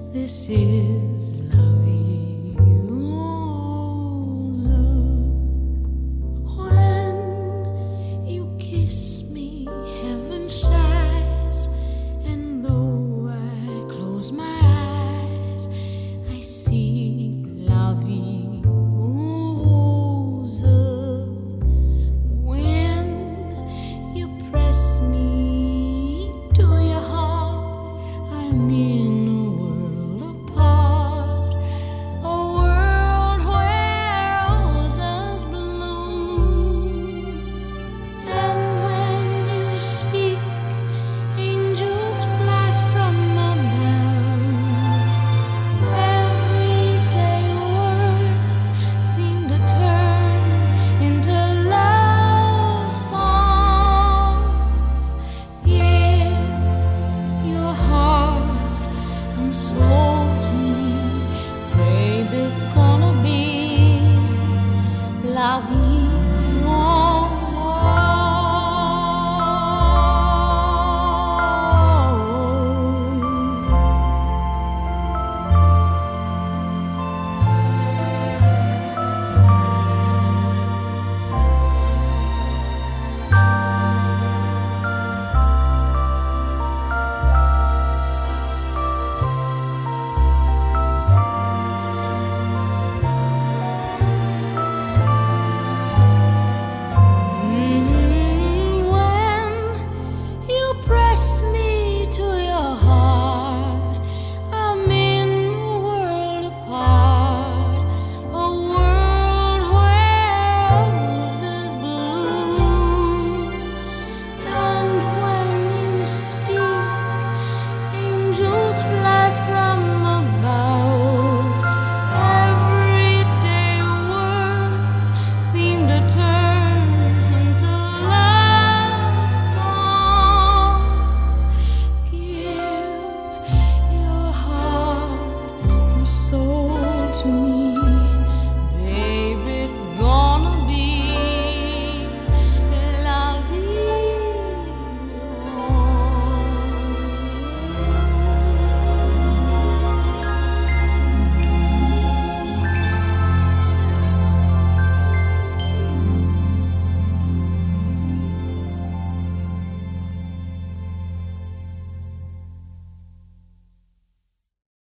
This is la vie rose. When you kiss me, heaven sighs, and though I close my eyes, I see la vie rose. When you press me to your heart, I'm in a world apart, a world where roses bloom. And when you speak, angels fly from above. Everyday words seem to turn into love songs. Yeah, your heart and soul